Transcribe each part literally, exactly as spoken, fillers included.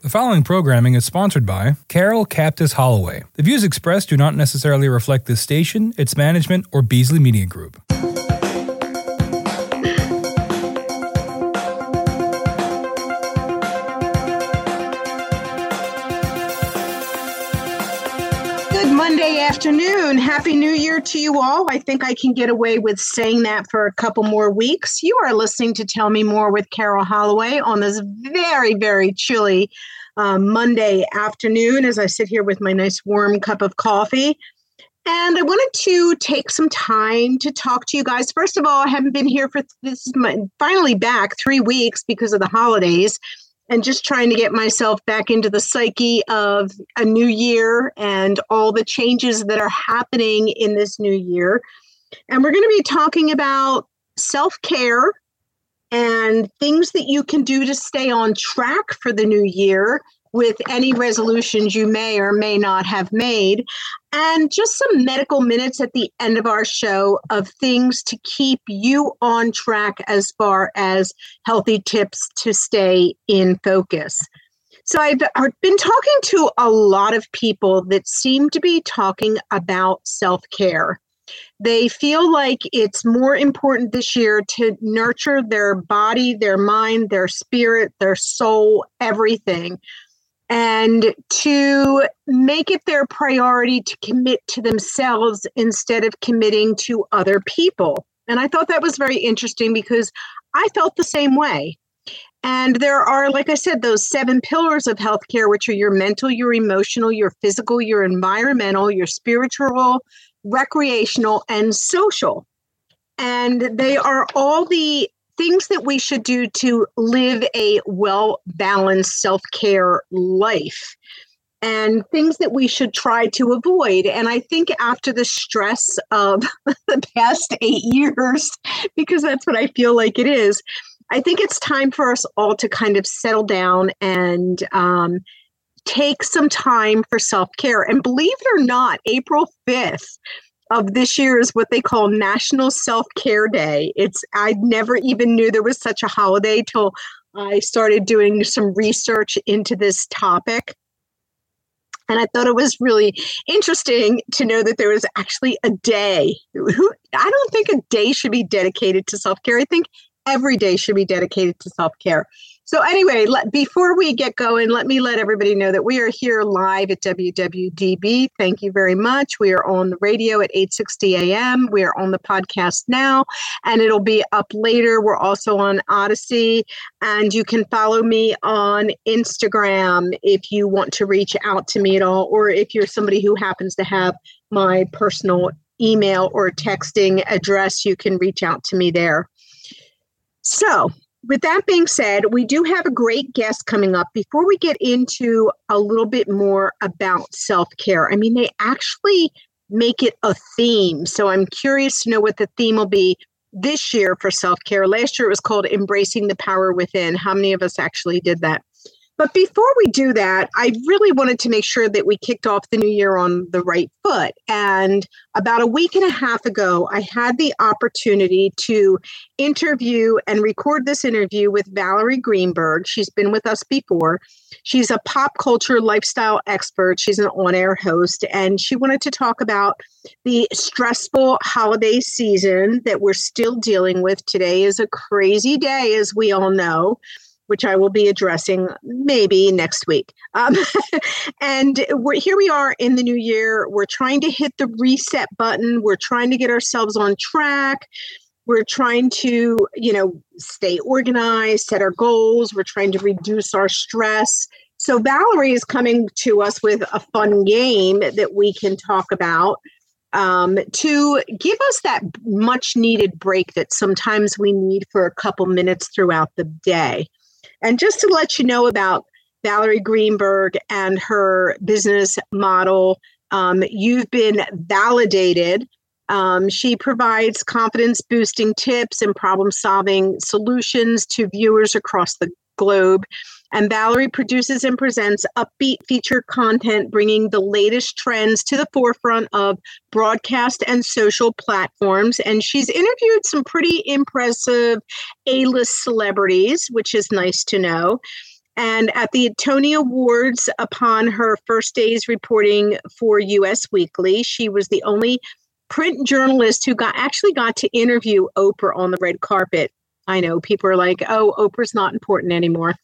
The following programming is sponsored by Carol Cactus Holloway. The views expressed do not necessarily reflect this station, its management, or Beasley Media Group. Monday afternoon. Happy New Year to you all. I think I can get away with saying that for a couple more weeks. You are listening to Tell Me More with Carol Holloway on this very, very chilly uh, Monday afternoon as I sit here with my nice warm cup of coffee. And I wanted to take some time to talk to you guys. First of all, I haven't been here for, this is my, finally back three weeks because of the holidays. And just trying to get myself back into the psyche of a new year and all the changes that are happening in this new year. And we're going to be talking about self-care and things that you can do to stay on track for the new year with any resolutions you may or may not have made, and just some medical minutes at the end of our show of things to keep you on track as far as healthy tips to stay in focus. So I've been talking to a lot of people that seem to be talking about self-care. They feel like it's more important this year to nurture their body, their mind, their spirit, their soul, everything, and to make it their priority to commit to themselves instead of committing to other people. And I thought that was very interesting because I felt the same way. And there are, like I said, those seven pillars of healthcare, which are your mental, your emotional, your physical, your environmental, your spiritual, recreational, and social. And they are all the things that we should do to live a well-balanced self-care life, and things that we should try to avoid. And I think after the stress of the past eight years, because that's what I feel like it is, I think it's time for us all to kind of settle down and um, take some time for self-care. And believe it or not, April fifth of this year is what they call National Self-Care Day. It's I never even knew there was such a holiday till I started doing some research into this topic. And I thought it was really interesting to know that there was actually a day. I don't think a day should be dedicated to self-care. I think every day should be dedicated to self-care. So anyway, let, before we get going, let me let everybody know that we are here live at W W D B. Thank you very much. We are on the radio at eight sixty a.m. We are on the podcast now, and it'll be up later. We're also on Odyssey, and you can follow me on Instagram if you want to reach out to me at all, or if you're somebody who happens to have my personal email or texting address, you can reach out to me there. So, with that being said, we do have a great guest coming up. Before we get into a little bit more about self-care, I mean, they actually make it a theme. So I'm curious to know what the theme will be this year for self-care. Last year it was called Embracing the Power Within. How many of us actually did that? But before we do that, I really wanted to make sure that we kicked off the new year on the right foot. And about a week and a half ago, I had the opportunity to interview and record this interview with Valerie Greenberg. She's been with us before. She's a pop culture lifestyle expert. She's an on-air host, and she wanted to talk about the stressful holiday season that we're still dealing with. Today is a crazy day, as we all know, which I will be addressing maybe next week. Um, and we're, here we are in the new year. We're trying to hit the reset button. We're trying to get ourselves on track. We're trying to, you know, stay organized, set our goals. We're trying to reduce our stress. So Valerie is coming to us with a fun game that we can talk about um, to give us that much needed break that sometimes we need for a couple minutes throughout the day. And just to let you know about Valerie Greenberg and her business model, um, you've been validated. Um, she provides confidence-boosting tips and problem-solving solutions to viewers across the globe. And Valerie produces and presents upbeat feature content, bringing the latest trends to the forefront of broadcast and social platforms. And she's interviewed some pretty impressive A-list celebrities, which is nice to know. And at the Tony Awards, upon her first days reporting for U S Weekly, she was the only print journalist who got actually got to interview Oprah on the red carpet. I know people are like, oh, Oprah's not important anymore.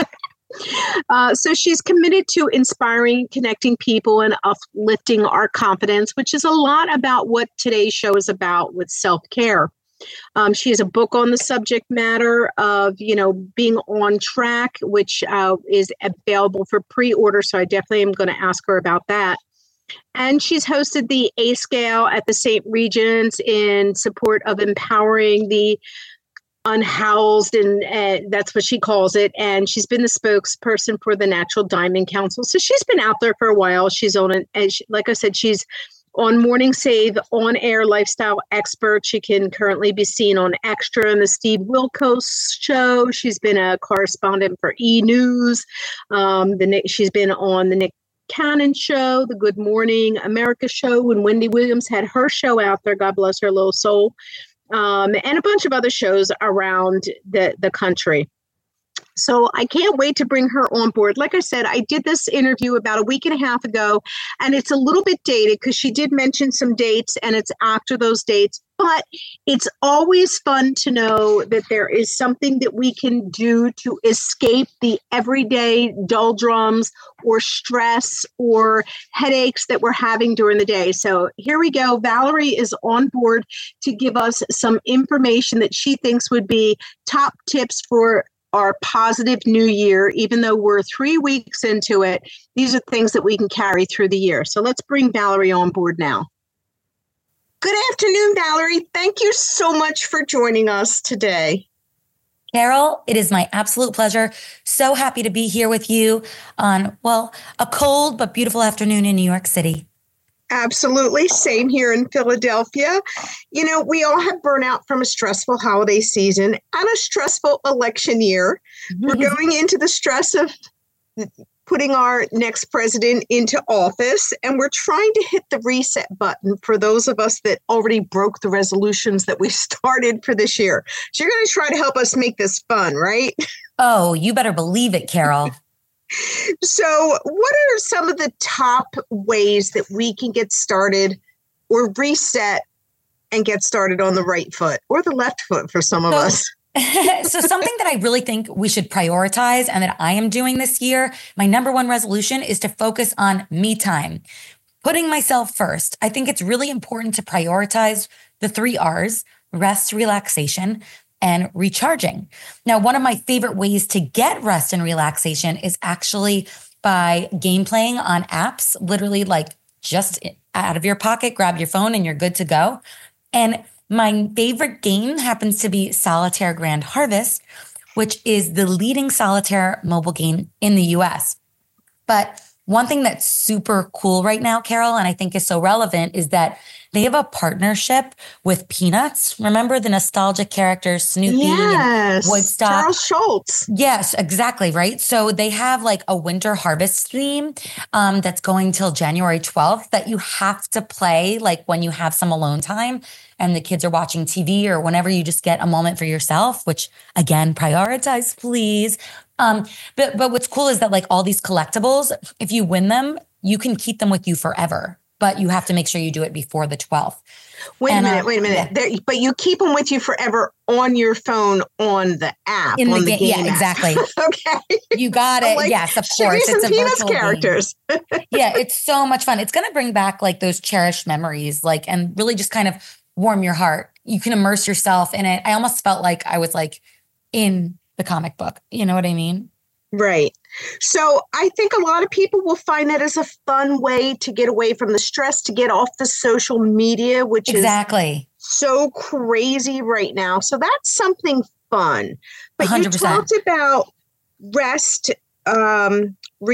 uh, so she's committed to inspiring, connecting people and uplifting our confidence, which is a lot about what today's show is about with self-care. Um, she has a book on the subject matter of, you know, being on track, which uh, is available for pre-order. So I definitely am going to ask her about that. And she's hosted the A-Scale at the Saint Regis in support of empowering the unhoused, and uh, that's what she calls it. And she's been the spokesperson for the Natural Diamond Council. So she's been out there for a while. She's on an, and she, like I said, she's on Morning Save, on-air lifestyle expert. She can currently be seen on Extra and the Steve Wilkos Show. She's been a correspondent for E! News. Um, the she's been on the Nick Cannon Show, the Good Morning America Show, when Wendy Williams had her show out there. God bless her little soul. Um, and a bunch of other shows around the, the country. So I can't wait to bring her on board. Like I said, I did this interview about a week and a half ago, and it's a little bit dated because she did mention some dates, and it's after those dates. But it's always fun to know that there is something that we can do to escape the everyday doldrums or stress or headaches that we're having during the day. So here we go. Valerie is on board to give us some information that she thinks would be top tips for our positive new year. Even though we're three weeks into it, these are things that we can carry through the year. So let's bring Valerie on board now. Good afternoon, Valerie. Thank you so much for joining us today. Carol, it is my absolute pleasure. So happy to be here with you on, well, a cold but beautiful afternoon in New York City. Absolutely. Same here in Philadelphia. You know, we all have burnout from a stressful holiday season and a stressful election year. Mm-hmm. We're going into the stress of putting our next president into office, and we're trying to hit the reset button for those of us that already broke the resolutions that we started for this year. So you're going to try to help us make this fun, right? Oh, you better believe it, Carol. So what are some of the top ways that we can get started or reset and get started on the right foot or the left foot for some of so, us? So something that I really think we should prioritize and that I am doing this year, my number one resolution is to focus on me time, putting myself first. I think it's really important to prioritize the three R's: rest, relaxation, and recharging. Now, one of my favorite ways to get rest and relaxation is actually by game playing on apps, literally like just out of your pocket, grab your phone and you're good to go. And my favorite game happens to be Solitaire Grand Harvest, which is the leading solitaire mobile game in the U S. But one thing that's super cool right now, Carol, and I think is so relevant, is that they have a partnership with Peanuts. Remember the nostalgic characters, Snoopy yes, and Woodstock? Charles Schultz. Yes, exactly, right? So they have like a winter harvest theme um, that's going till January twelfth that you have to play like when you have some alone time and the kids are watching T V or whenever you just get a moment for yourself, which again, prioritize, please. Um, but, but what's cool is that like all these collectibles, if you win them, you can keep them with you forever. But you have to make sure you do it before the twelfth. Wait and, a minute, uh, wait a minute. Yeah. There, but you keep them with you forever on your phone, on the app, In on the, the ga- game Yeah, app. exactly. Okay. You got it. Like, Yes, of should course. be It's some a Peanuts virtual characters. Yeah, it's so much fun. It's going to bring back like those cherished memories, like, and really just kind of warm your heart. You can immerse yourself in it. I almost felt like I was like in the comic book. You know what I mean? Right. So I think a lot of people will find that as a fun way to get away from the stress, to get off the social media, which Exactly. is so crazy right now. So that's something fun. But one hundred percent. You talked about rest, um,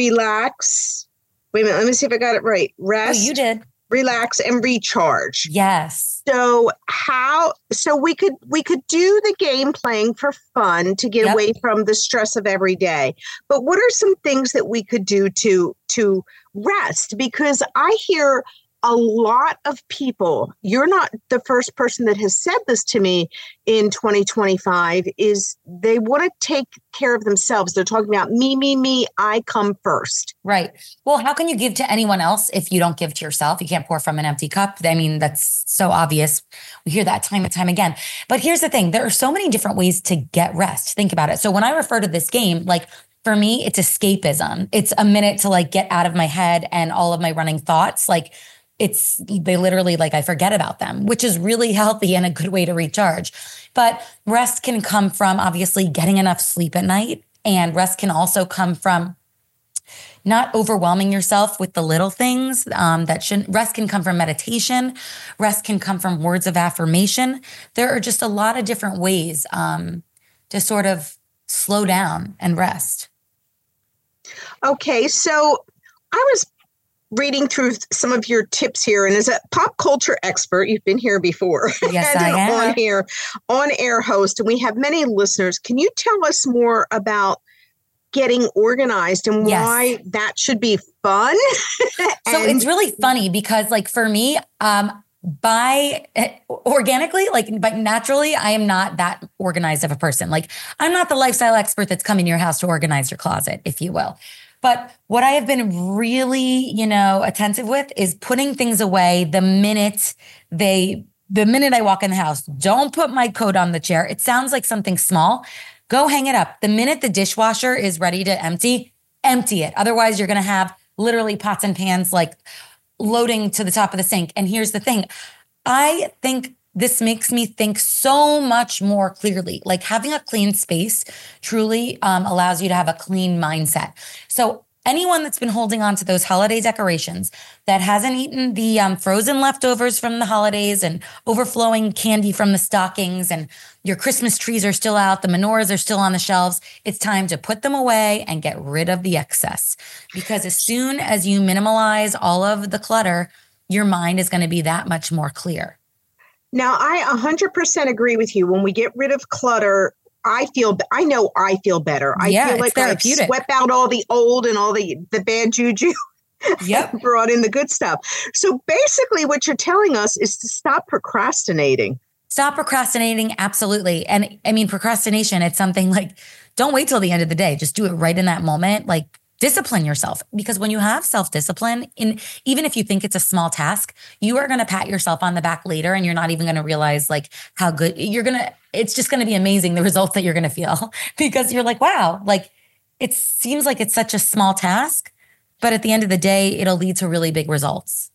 relax. Wait a minute. Let me see if I got it right. Rest. Oh, you did. Relax and recharge. Yes. So how so we could we could do the game playing for fun to get Yep. away from the stress of every day. But what are some things that we could do to to rest? Because I hear a lot of people, you're not the first person that has said this to me in twenty twenty-five, is they want to take care of themselves. They're talking about me, me, me, I come first. Right. Well, how can you give to anyone else if you don't give to yourself? You can't pour from an empty cup. I mean, that's so obvious. We hear that time and time again. But here's the thing. There are so many different ways to get rest. Think about it. So when I refer to this game, like for me, it's escapism. It's a minute to like get out of my head and all of my running thoughts. Like it's, they literally like, I forget about them, which is really healthy and a good way to recharge. But rest can come from obviously getting enough sleep at night. And rest can also come from not overwhelming yourself with the little things um, that shouldn't. Rest can come from meditation. Rest can come from words of affirmation. There are just a lot of different ways um, to sort of slow down and rest. Okay, so I was reading through some of your tips here, and as a pop culture expert, you've been here before. Yes, and I an am. on here, on air host, and we have many listeners. Can you tell us more about getting organized and Yes. why that should be fun? So And- it's really funny because like for me, um, by organically, like, but naturally, I am not that organized of a person. Like I'm not the lifestyle expert that's coming to your house to organize your closet, if you will. But what I have been really, you know, attentive with is putting things away the minute they, the minute I walk in the house. Don't put my coat on the chair. It sounds like something small. Go hang it up. The minute the dishwasher is ready to empty, empty it. Otherwise, you're going to have literally pots and pans like loading to the top of the sink. And here's the thing. I think this makes me think so much more clearly. Like having a clean space truly um, allows you to have a clean mindset. So anyone that's been holding on to those holiday decorations that hasn't eaten the um, frozen leftovers from the holidays and overflowing candy from the stockings, and your Christmas trees are still out, the menorahs are still on the shelves, it's time to put them away and get rid of the excess. Because as soon as you minimalize all of the clutter, your mind is going to be that much more clear. Now, I one hundred percent agree with you. When we get rid of clutter, I feel, I know I feel better. I Yeah, feel it's like I've therapeutic. swept out all the old and all the, the bad juju. Yep. Brought in the good stuff. So basically what you're telling us is to stop procrastinating. Stop procrastinating. Absolutely. And I mean, procrastination, it's something like, don't wait till the end of the day. Just do it right in that moment. Like discipline yourself, because when you have self-discipline, in even if you think it's a small task, you are going to pat yourself on the back later, and you're not even going to realize like how good you're going to, it's just going to be amazing. The results that you're going to feel because you're like, wow, like it seems like it's such a small task, but at the end of the day, it'll lead to really big results.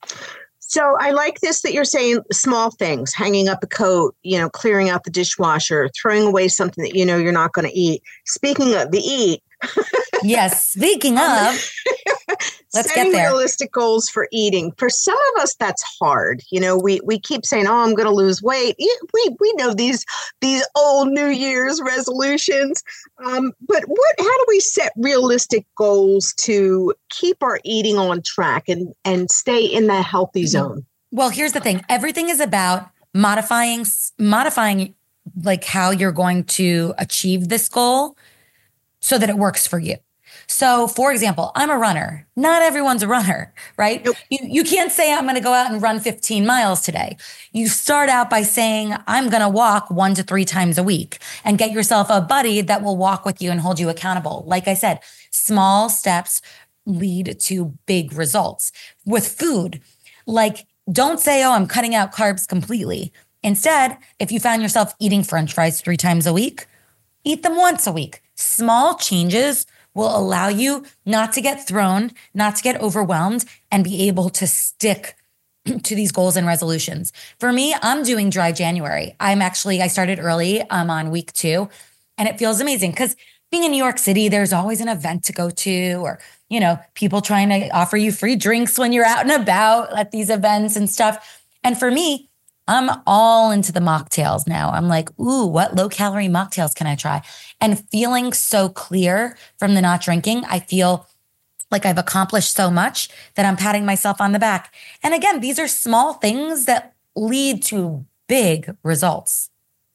So I like this that you're saying small things, hanging up a coat, you know, clearing out the dishwasher, throwing away something that you know you're not going to eat. Speaking of the eat. Yes. Speaking of, let's setting get there. realistic goals for eating. For some of us, that's hard. You know, we we keep saying, "Oh, I'm going to lose weight." We we know these these old New Year's resolutions. Um, but what? How do we set realistic goals to keep our eating on track and and stay in that healthy zone? Well, here's the thing. Everything is about modifying modifying like how you're going to achieve this goal so that it works for you. So, for example, I'm a runner. Not everyone's a runner, right? Nope. You, you can't say, I'm going to go out and run fifteen miles today. You start out by saying, I'm going to walk one to three times a week, and get yourself a buddy that will walk with you and hold you accountable. Like I said, small steps lead to big results. With food, like don't say, oh, I'm cutting out carbs completely. Instead, if you found yourself eating French fries three times a week, eat them once a week. Small changes will allow you not to get thrown, not to get overwhelmed, and be able to stick to these goals and resolutions. For me, I'm doing dry January. I'm actually, I started early. I'm on week two, and it feels amazing because being in New York City, there's always an event to go to, or, you know, people trying to offer you free drinks when you're out and about at these events and stuff. And for me, I'm all into the mocktails now. I'm like, ooh, what low calorie mocktails can I try? And feeling so clear from the not drinking, I feel like I've accomplished so much that I'm patting myself on the back. And again, these are small things that lead to big results.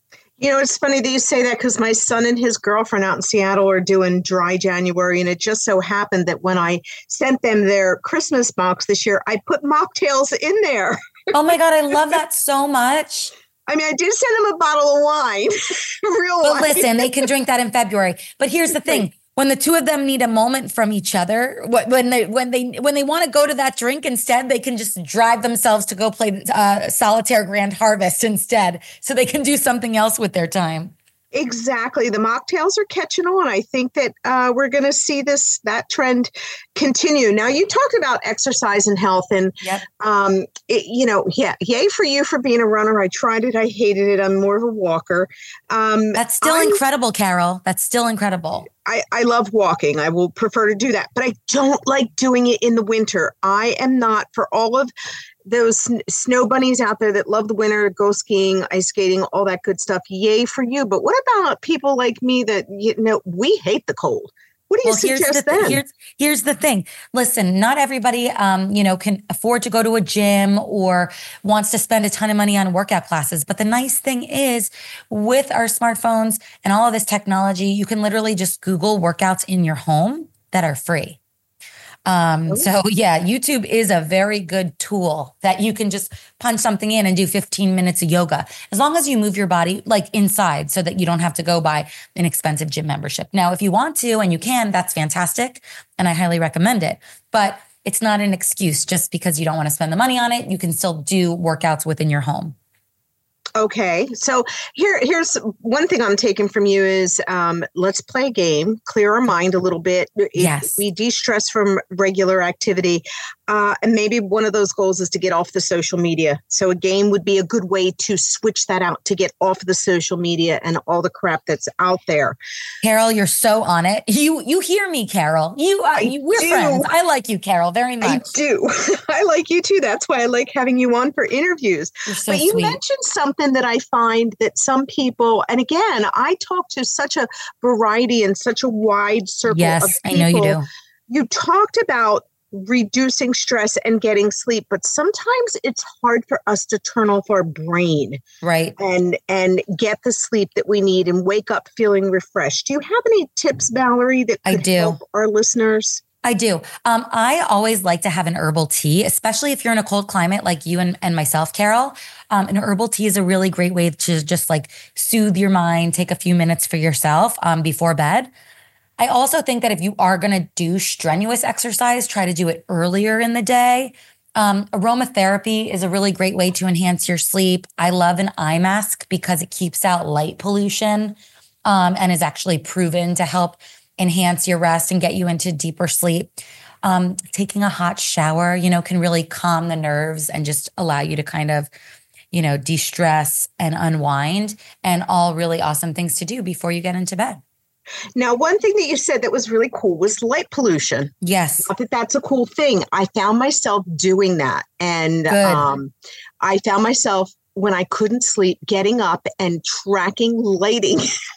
You know, it's funny that you say that because my son and his girlfriend out in Seattle are doing dry January. And it just so happened that when I sent them their Christmas box this year, I put mocktails in there. Oh my God, I love that so much. I mean, I did send them a bottle of wine, real but wine. But listen, they can drink that in February. But here's the thing. When the two of them need a moment from each other, when they when they when they want to go to that drink instead, they can just drive themselves to go play uh, Solitaire Grand Harvest instead, so they can do something else with their time. Exactly. The mocktails are catching on. I think that uh, we're going to see this, that trend continue. Now, you talked about exercise and health and, yep. um, it, you know, yeah, yay for you for being a runner. I tried it. I hated it. I'm more of a walker. Um, That's still I'm, incredible, Carol. That's still incredible. I, I love walking. I will prefer to do that, but I don't like doing it in the winter. I am not for all of those snow bunnies out there that love the winter, go skiing, ice skating, all that good stuff. Yay for you. But what about people like me that, you know, we hate the cold? What do you well, suggest here's the then? Th- here's, here's the thing. Listen, not everybody, um, you know, can afford to go to a gym or wants to spend a ton of money on workout classes. But the nice thing is with our smartphones and all of this technology, you can literally just Google workouts in your home that are free. Um, so yeah, YouTube is a very good tool that you can just punch something in and do fifteen minutes of yoga, as long as you move your body like inside so that you don't have to go buy an expensive gym membership. Now, if you want to and you can, that's fantastic. And I highly recommend it, but it's not an excuse just because you don't want to spend the money on it. You can still do workouts within your home. Okay. So here, here's one thing I'm taking from you is um, let's play a game, clear our mind a little bit. Yes. We de-stress from regular activity. Uh, and maybe one of those goals is to get off the social media. So a game would be a good way to switch that out, to get off the social media and all the crap that's out there. Carol, you're so on it. You you hear me, Carol. You, uh, you We're do. friends. I like you, Carol, very much. I do. I like you too. That's why I like having you on for interviews. You're so but you sweet. mentioned something that I find that some people, and again, I talk to such a variety and such a wide circle yes, of people. I know you do. You talked about reducing stress and getting sleep, but sometimes it's hard for us to turn off our brain, right, and and get the sleep that we need and wake up feeling refreshed. Do you have any tips, Valerie, that could I do. help our listeners? I do. Um, I always like to have an herbal tea, especially if you're in a cold climate like you and, and myself, Carol. Um, an herbal tea is a really great way to just like soothe your mind, take a few minutes for yourself um, before bed. I also think that if you are going to do strenuous exercise, try to do it earlier in the day. Um, aromatherapy is a really great way to enhance your sleep. I love an eye mask because it keeps out light pollution um, and is actually proven to help enhance your rest and get you into deeper sleep. Um, taking a hot shower, you know, can really calm the nerves and just allow you to kind of, you know, de-stress and unwind, and all really awesome things to do before you get into bed. Now, one thing that you said that was really cool was light pollution. Yes. Not that that's a cool thing. I found myself doing that. And um, I found myself, when I couldn't sleep, getting up and tracking lighting.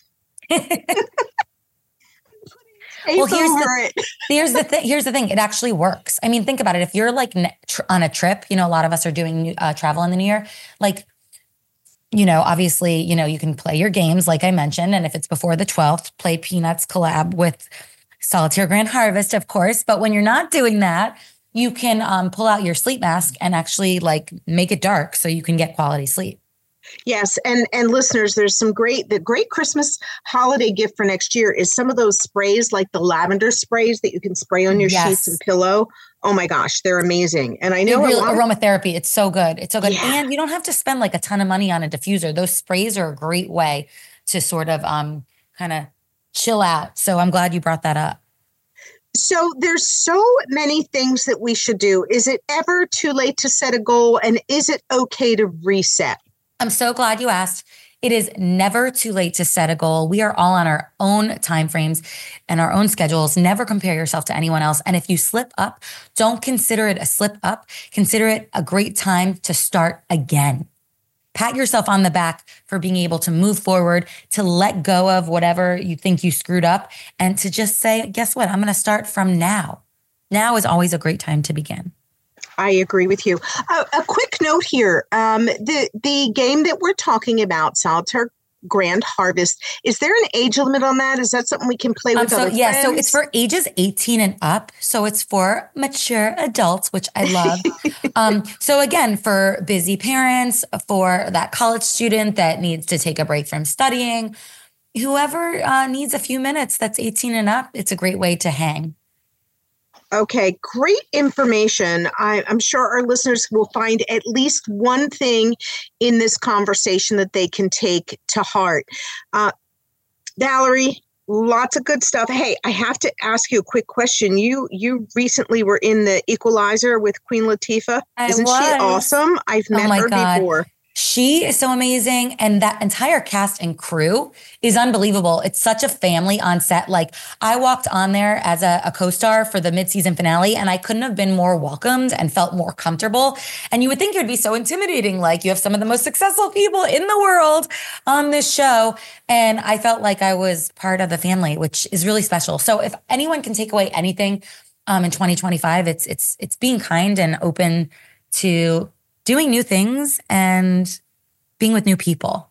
Well, here's the, here's the thing. Here's the thing. It actually works. I mean, think about it. If you're like ne- tr- on a trip, you know, a lot of us are doing uh, travel in the new year. Like, you know, obviously, you know, you can play your games, like I mentioned. And if it's before the twelfth, play Peanuts collab with Solitaire Grand Harvest, of course. But when you're not doing that, you can um, pull out your sleep mask and actually like make it dark so you can get quality sleep. Yes. And and listeners, there's some great, the great Christmas holiday gift for next year is some of those sprays, like the lavender sprays that you can spray on your yes. sheets and pillow. Oh my gosh, they're amazing. And I know real, lot- aromatherapy, it's so good. It's so good. Yeah. And you don't have to spend like a ton of money on a diffuser. Those sprays are a great way to sort of um kind of chill out. So I'm glad you brought that up. So there's so many things that we should do. Is it ever too late to set a goal? And is it okay to reset? I'm so glad you asked. It is never too late to set a goal. We are all on our own timeframes and our own schedules. Never compare yourself to anyone else. And if you slip up, don't consider it a slip up. Consider it a great time to start again. Pat yourself on the back for being able to move forward, to let go of whatever you think you screwed up, and to just say, guess what? I'm going to start from now. Now is always a great time to begin. I agree with you. Uh, a quick note here. Um, the, the game that we're talking about, Solitaire Grand Harvest. Is there an age limit on that? Is that something we can play with um, so, other yeah, friends? So it's for ages eighteen and up. So it's for mature adults, which I love. um, so again, for busy parents, for that college student that needs to take a break from studying, whoever uh, needs a few minutes that's eighteen and up, it's a great way to hang. Okay, great information. I, I'm sure our listeners will find at least one thing in this conversation that they can take to heart. Uh, Valerie, lots of good stuff. Hey, I have to ask you a quick question. You you recently were in The Equalizer with Queen Latifah. I Isn't was. she awesome? I've met oh my her God. before. She is so amazing. And that entire cast and crew is unbelievable. It's such a family on set. Like I walked on there as a, a co-star for the mid-season finale and I couldn't have been more welcomed and felt more comfortable. And you would think it would be so intimidating. Like you have some of the most successful people in the world on this show. And I felt like I was part of the family, which is really special. So if anyone can take away anything um, in twenty twenty-five, it's, it's, it's being kind and open to doing new things and being with new people.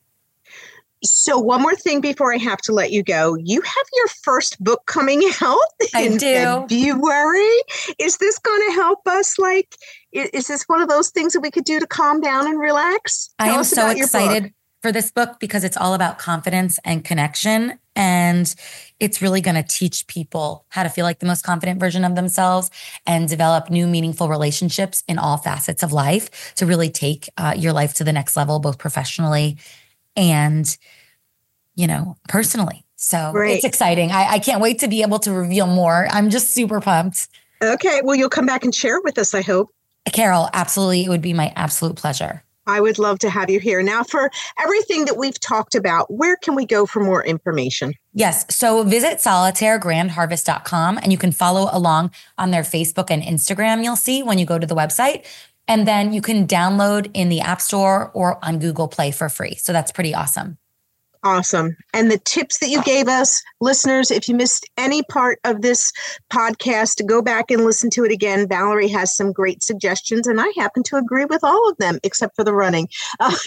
So one more thing before I have to let you go. You have your first book coming out I in do. February. Is this going to help us? Like, is this one of those things that we could do to calm down and relax? Tell I am so excited for this book because it's all about confidence and connection. And it's really going to teach people how to feel like the most confident version of themselves and develop new meaningful relationships in all facets of life to really take uh, your life to the next level, both professionally and, you know, personally. So Great. It's exciting. I, I can't wait to be able to reveal more. I'm just super pumped. Okay. Well, you'll come back and share with us, I hope. Carol, absolutely. It would be my absolute pleasure. I would love to have you here. Now, for everything that we've talked about, where can we go for more information? Yes. So visit solitaire grand harvest dot com and you can follow along on their Facebook and Instagram, you'll see when you go to the website. And then you can download in the App Store or on Google Play for free. So that's pretty awesome. Awesome. And the tips that you gave us, listeners, if you missed any part of this podcast, go back and listen to it again. Valerie has some great suggestions, and I happen to agree with all of them, except for the running. Uh,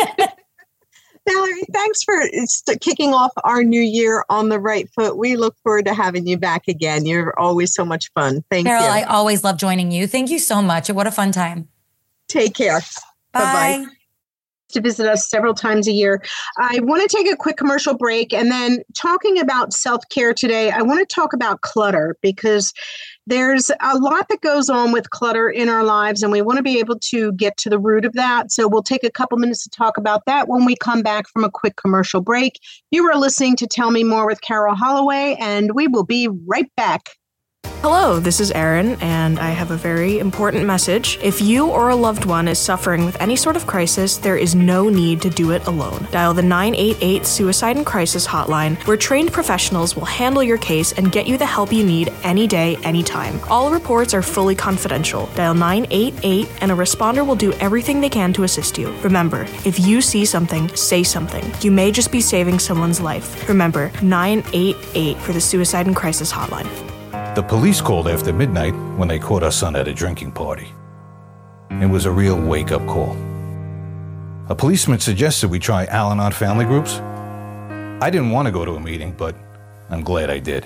Valerie, thanks for st- kicking off our new year on the right foot. We look forward to having you back again. You're always so much fun. Thank Carol, you. I always love joining you. Thank you so much. What a fun time. Take care. Bye. Bye-bye. To visit us several times a year. I want to take a quick commercial break, and then talking about self-care today, I want to talk about clutter because there's a lot that goes on with clutter in our lives, and we want to be able to get to the root of that. So we'll take a couple minutes to talk about that when we come back from a quick commercial break. You are listening to Tell Me More with Carol Holloway, and we will be right back. Hello, this is Erin, and I have a very important message. If you or a loved one is suffering with any sort of crisis, there is no need to do it alone. Dial the nine eight eight Suicide and Crisis Hotline, where trained professionals will handle your case and get you the help you need any day, anytime. All reports are fully confidential. Dial nine eight eight, and a responder will do everything they can to assist you. Remember, if you see something, say something. You may just be saving someone's life. Remember, nine eight eight for the Suicide and Crisis Hotline. The police called after midnight when they caught our son at a drinking party. It was a real wake-up call. A policeman suggested we try Al-Anon family groups. I didn't want to go to a meeting, but I'm glad I did.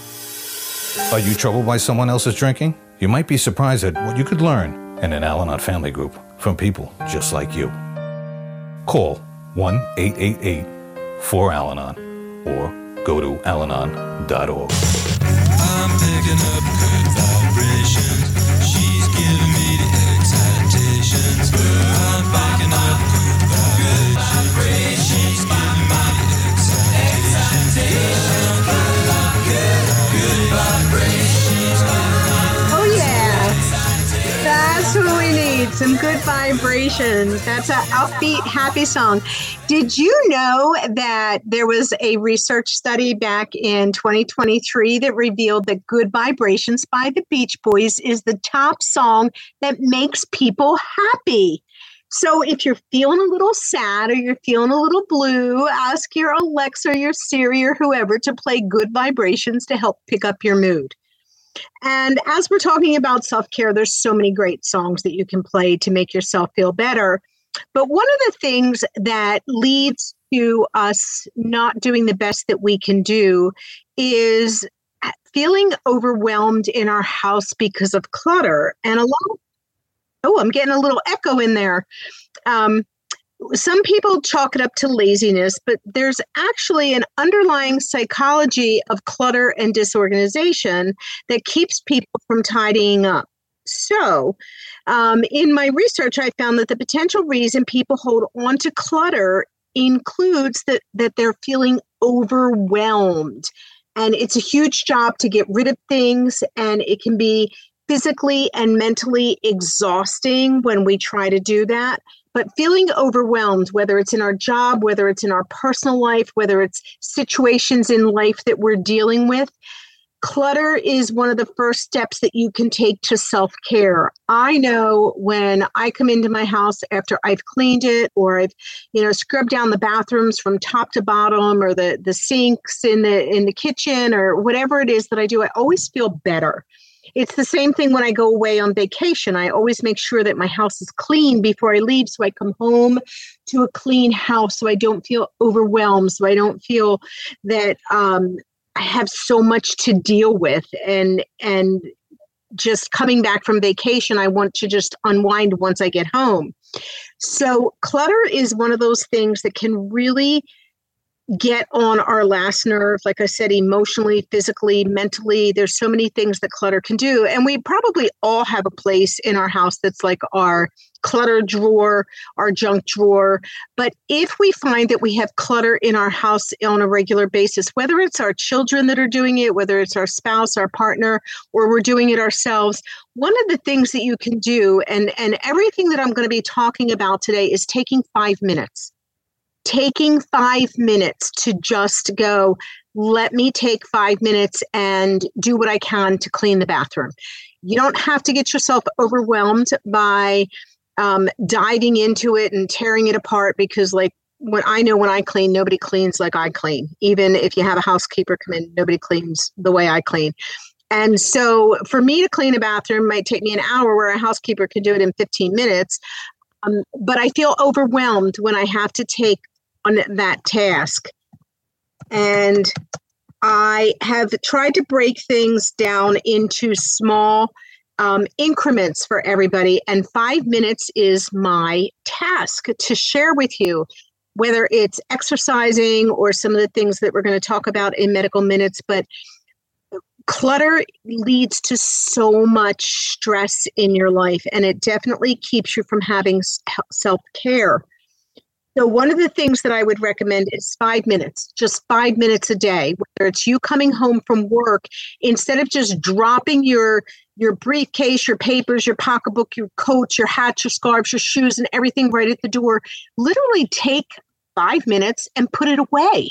Are you troubled by someone else's drinking? You might be surprised at what you could learn in an Al-Anon family group from people just like you. Call one eight eight eight four Al Anon or go to al anon dot org. I'm picking up good vibrations. She's giving me the excitations. I'm picking up good vibrations. She's giving me the excitations. Good, good vibrations. Oh yeah, that's what we need. Some good vibrations. That's an upbeat, happy song. Did you know that there was a research study back in twenty twenty-three that revealed that Good Vibrations by the Beach Boys is the top song that makes people happy? So if you're feeling a little sad or you're feeling a little blue, ask your Alexa or your Siri or whoever to play Good Vibrations to help pick up your mood. And as we're talking about self-care, there's so many great songs that you can play to make yourself feel better. But one of the things that leads to us not doing the best that we can do is feeling overwhelmed in our house because of clutter. And a lot, oh, I'm getting a little echo in there. Um, some people chalk it up to laziness, but there's actually an underlying psychology of clutter and disorganization that keeps people from tidying up. So, um, in my research, I found that the potential reason people hold on to clutter includes that, that they're feeling overwhelmed. And it's a huge job to get rid of things, and it can be physically and mentally exhausting when we try to do that. But feeling overwhelmed, whether it's in our job, whether it's in our personal life, whether it's situations in life that we're dealing with, clutter is one of the first steps that you can take to self-care. I know when I come into my house after I've cleaned it, or I've, you know, scrubbed down the bathrooms from top to bottom, or the, the sinks in the in the kitchen, or whatever it is that I do, I always feel better. It's the same thing when I go away on vacation. I always make sure that my house is clean before I leave, so I come home to a clean house, so I don't feel overwhelmed, so I don't feel that um, I have so much to deal with. And and just coming back from vacation, I want to just unwind once I get home. So clutter is one of those things that can really get on our last nerve, like I said, emotionally, physically, mentally. There's so many things that clutter can do. And we probably all have a place in our house that's like our clutter drawer, our junk drawer. But if we find that we have clutter in our house on a regular basis, whether it's our children that are doing it, whether it's our spouse, our partner, or we're doing it ourselves, one of the things that you can do, and, and everything that I'm going to be talking about today, is taking five minutes. Taking five minutes to just go, let me take five minutes and do what I can to clean the bathroom. You don't have to get yourself overwhelmed by um, diving into it and tearing it apart, because like when I know when I clean, nobody cleans like I clean. Even if you have a housekeeper come in, nobody cleans the way I clean. And so for me to clean a bathroom might take me an hour, where a housekeeper can do it in fifteen minutes. Um, but I feel overwhelmed when I have to take on that task. And I have tried to break things down into small um, increments for everybody. And five minutes is my task to share with you, whether it's exercising or some of the things that we're going to talk about in Medical Minutes. But clutter leads to so much stress in your life, and it definitely keeps you from having self-care. So one of the things that I would recommend is five minutes, just five minutes a day, whether it's you coming home from work, instead of just dropping your your briefcase, your papers, your pocketbook, your coats, your hats, your scarves, your shoes, and everything right at the door. Literally take five minutes and put it away.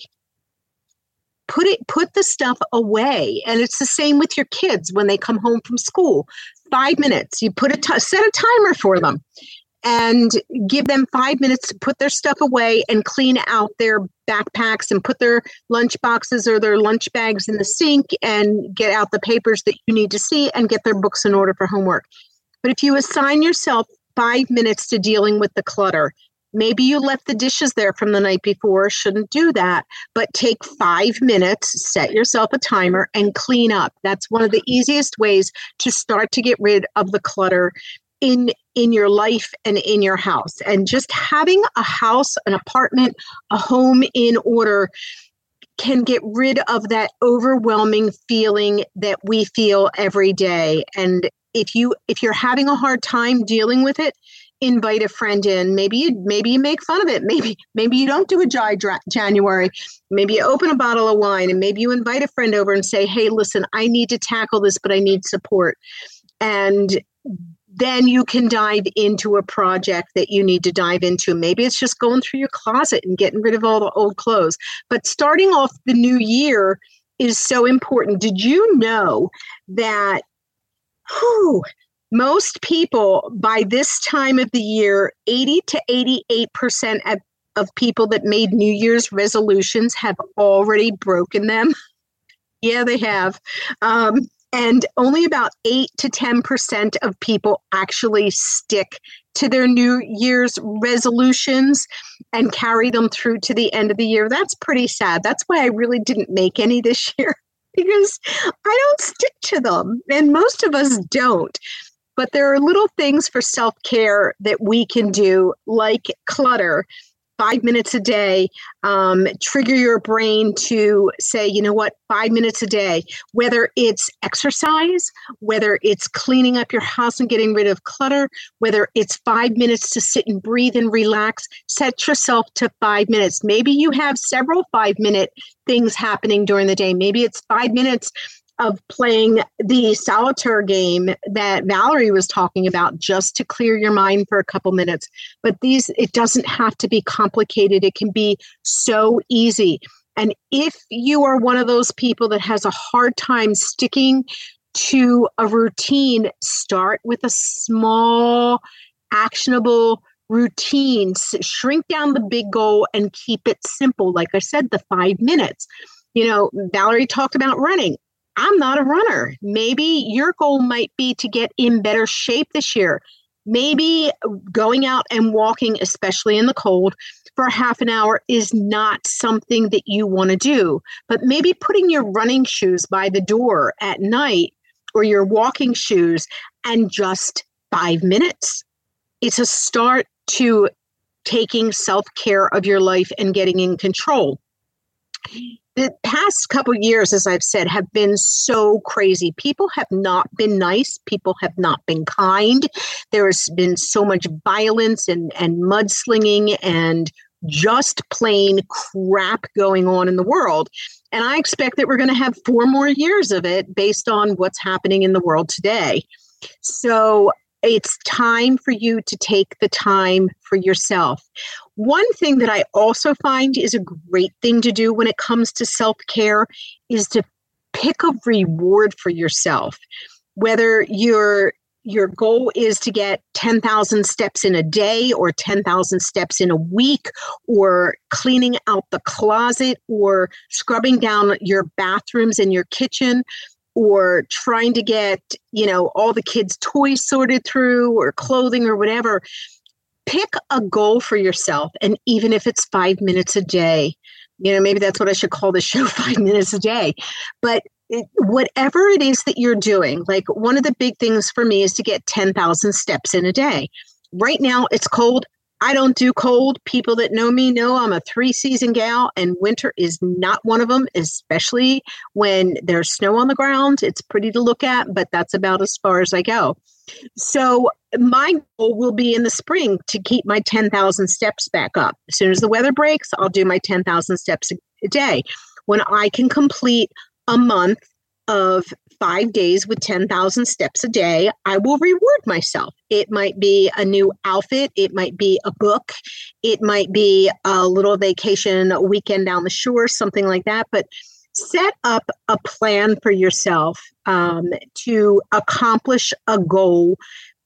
Put it, put the stuff away. And it's the same with your kids when they come home from school. Five minutes. You put a t- set a timer for them. And give them five minutes to put their stuff away and clean out their backpacks and put their lunch boxes or their lunch bags in the sink and get out the papers that you need to see and get their books in order for homework. But if you assign yourself five minutes to dealing with the clutter, maybe you left the dishes there from the night before, shouldn't do that, but take five minutes, set yourself a timer, and clean up. That's one of the easiest ways to start to get rid of the clutter in in your life and in your house. And just having a house, an apartment, a home in order can get rid of that overwhelming feeling that we feel every day. And if you if you're having a hard time dealing with it, invite a friend in. Maybe you maybe you make fun of it. Maybe maybe you don't do a dry dra- January. Maybe you open a bottle of wine, and maybe you invite a friend over and say, "Hey, listen, I need to tackle this, but I need support." And then you can dive into a project that you need to dive into. Maybe it's just going through your closet and getting rid of all the old clothes. But starting off the new year is so important. Did you know that whew, most people by this time of the year, eighty to eighty-eight percent of, of people that made New Year's resolutions have already broken them? Yeah, they have. Um, And only about eight to ten percent of people actually stick to their New Year's resolutions and carry them through to the end of the year. That's pretty sad. That's why I really didn't make any this year, because I don't stick to them. And most of us don't. But there are little things for self-care that we can do, like clutter. Five minutes a day, um, trigger your brain to say, you know what, five minutes a day, whether it's exercise, whether it's cleaning up your house and getting rid of clutter, whether it's five minutes to sit and breathe and relax, set yourself to five minutes. Maybe you have several five minute things happening during the day. Maybe it's five minutes of playing the solitaire game that Valerie was talking about, just to clear your mind for a couple minutes. But these, it doesn't have to be complicated. It can be so easy. And if you are one of those people that has a hard time sticking to a routine, start with a small, actionable routine. Shrink down the big goal and keep it simple. Like I said, the five minutes. You know, Valerie talked about running. I'm not a runner. Maybe your goal might be to get in better shape this year. Maybe going out and walking, especially in the cold, for half an hour is not something that you want to do. But maybe putting your running shoes by the door at night, or your walking shoes, and just five minutes. It's a start to taking self-care of your life and getting in control. The past couple of years, as I've said, have been so crazy. People have not been nice. People have not been kind. There has been so much violence and, and mudslinging and just plain crap going on in the world. And I expect that we're going to have four more years of it based on what's happening in the world today. So it's time for you to take the time for yourself. One thing that I also find is a great thing to do when it comes to self-care is to pick a reward for yourself. Whether your your goal is to get ten thousand steps in a day, or ten thousand steps in a week, or cleaning out the closet, or scrubbing down your bathrooms and your kitchen, or trying to get, you know, all the kids' toys sorted through, or clothing, or whatever. Pick a goal for yourself. And even if it's five minutes a day, you know, maybe that's what I should call the show, five minutes a day. But it, whatever it is that you're doing, like one of the big things for me is to get ten thousand steps in a day. Right now it's cold. I don't do cold. People that know me know I'm a three-season gal, and winter is not one of them, especially when there's snow on the ground. It's pretty to look at, but that's about as far as I go. So my goal will be in the spring to keep my ten thousand steps back up. As soon as the weather breaks, I'll do my ten thousand steps a day. When I can complete a month of five days with ten thousand steps a day, I will reward myself. It might be a new outfit. It might be a book. It might be a little vacation, a weekend down the shore, something like that. But set up a plan for yourself um, to accomplish a goal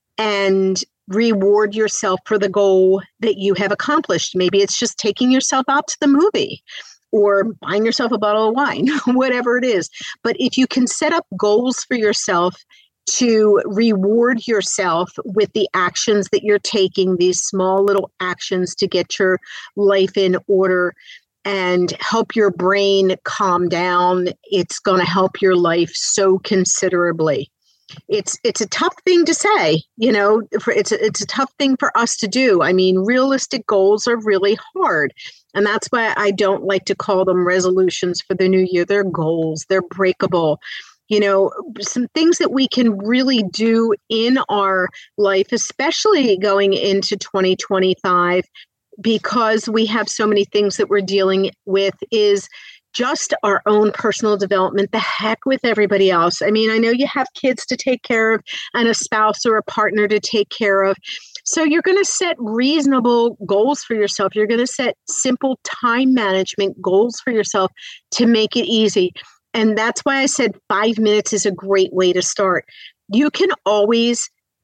and reward yourself for the goal that you have accomplished. Maybe it's just taking yourself out to the movie, or buying yourself a bottle of wine, whatever it is. But if you can set up goals for yourself to reward yourself with the actions that you're taking, these small little actions to get your life in order and help your brain calm down, it's going to help your life so considerably. It's it's a tough thing to say, you know, for, it's a, it's a tough thing for us to do. I mean, realistic goals are really hard. And that's why I don't like to call them resolutions for the new year. They're goals. They're breakable. You know, some things that we can really do in our life, especially going into twenty twenty-five, because we have so many things that we're dealing with, is just our own personal development. The heck with everybody else. I mean, I know you have kids to take care of and a spouse or a partner to take care of. So you're going to set reasonable goals for yourself. You're going to set simple time management goals for yourself to make it easy. And that's why I said five minutes is a great way to start. You can always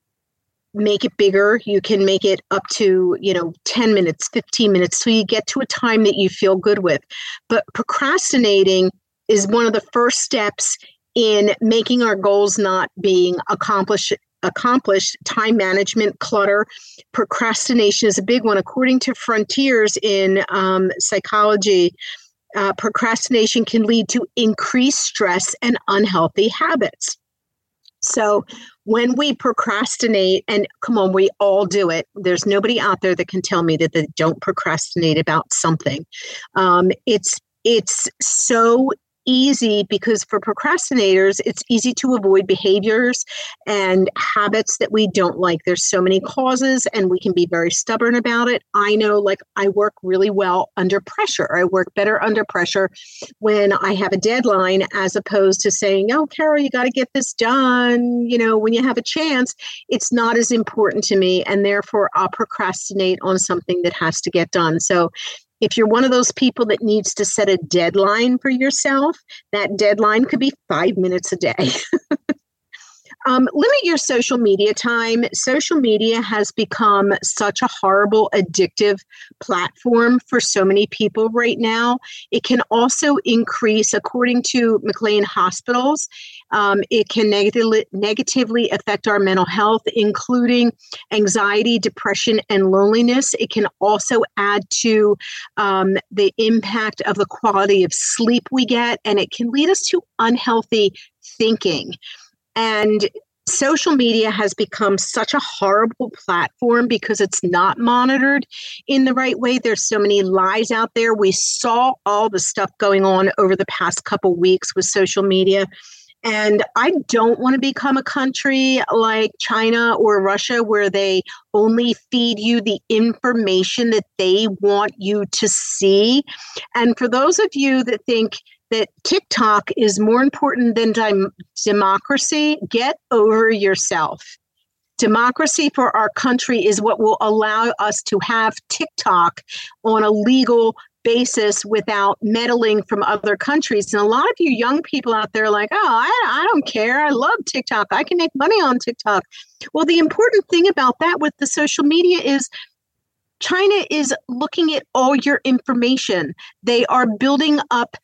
make it bigger. You can make it up to, you know, ten minutes, fifteen minutes, so you get to a time that you feel good with. But procrastinating is one of the first steps in making our goals not being accomplished. Accomplished, time management, clutter, procrastination is a big one. According to Frontiers in um, Psychology, uh, procrastination can lead to increased stress and unhealthy habits. So when we procrastinate, and come on, we all do it. There's nobody out there that can tell me that they don't procrastinate about something. Um, it's it's so easy because for procrastinators, it's easy to avoid behaviors and habits that we don't like. There's so many causes and we can be very stubborn about it. I know, like, I work really well under pressure. I work better under pressure when I have a deadline as opposed to saying, oh, Carol, you got to get this done. You know, when you have a chance, it's not as important to me. And therefore I'll procrastinate on something that has to get done. So if you're one of those people that needs to set a deadline for yourself, that deadline could be five minutes a day. Um, limit your social media time. Social media has become such a horrible, addictive platform for so many people right now. It can also increase, according to McLean Hospitals, um, it can negatively, negatively affect our mental health, including anxiety, depression, and loneliness. It can also add to um, the impact of the quality of sleep we get, and it can lead us to unhealthy thinking. And social media has become such a horrible platform because it's not monitored in the right way. There's so many lies out there. We saw all the stuff going on over the past couple weeks with social media. And I don't want to become a country like China or Russia where they only feed you the information that they want you to see. And for those of you that think that TikTok is more important than dim- democracy, get over yourself. Democracy for our country is what will allow us to have TikTok on a legal basis without meddling from other countries. And a lot of you young people out there are like, oh, I, I don't care. I love TikTok. I can make money on TikTok. Well, the important thing about that with the social media is China is looking at all your information. They are building up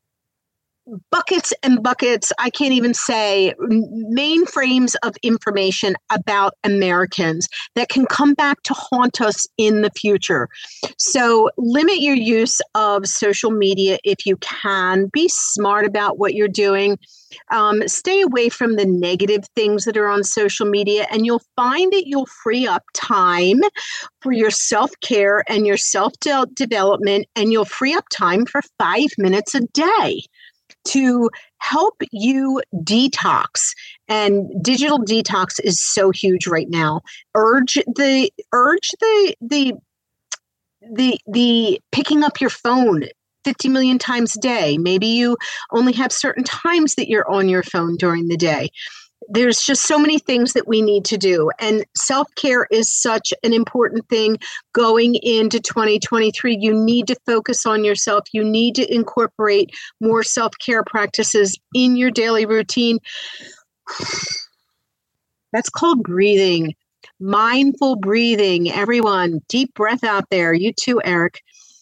buckets and buckets, I can't even say, mainframes of information about Americans that can come back to haunt us in the future. So limit your use of social media if you can. Be smart about what you're doing. Um, stay away from the negative things that are on social media, and you'll find that you'll free up time for your self-care and your self-development, and you'll free up time for five minutes a day to help you detox. And digital detox is so huge right now. Urge the urge the the the the picking up your phone fifty million times a day. Maybe you only have certain times that you're on your phone during the day. There's just so many things that we need to do. And self-care is such an important thing going into twenty twenty-three. You need to focus on yourself. You need to incorporate more self-care practices in your daily routine. That's called breathing. Mindful breathing. Everyone, deep breath out there. You too, Eric.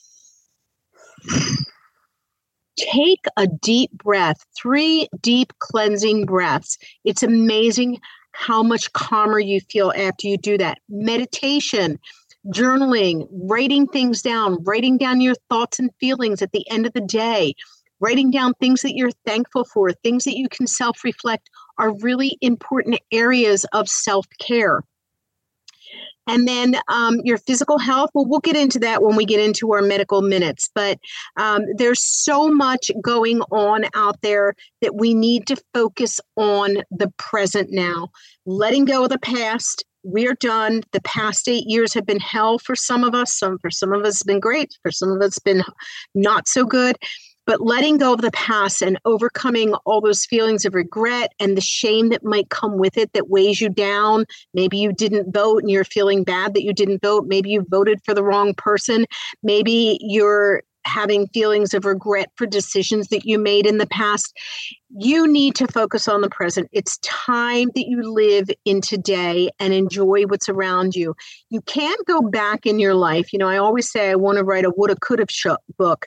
Take a deep breath, three deep cleansing breaths. It's amazing how much calmer you feel after you do that. Meditation, journaling, writing things down, writing down your thoughts and feelings at the end of the day, writing down things that you're thankful for, things that you can self-reflect are really important areas of self-care. And then um, your physical health, well, we'll get into that when we get into our medical minutes. But um, there's so much going on out there that we need to focus on the present now. Letting go of the past. We're done. The past eight years have been hell for some of us. Some for some of us has been great. For some of us, it's been not so good. But letting go of the past and overcoming all those feelings of regret and the shame that might come with it that weighs you down. Maybe you didn't vote and you're feeling bad that you didn't vote. Maybe you voted for the wrong person. Maybe you're having feelings of regret for decisions that you made in the past. You need to focus on the present. It's time that you live in today and enjoy what's around you. You can't go back in your life. You know, I always say I want to write a woulda, coulda sh- book.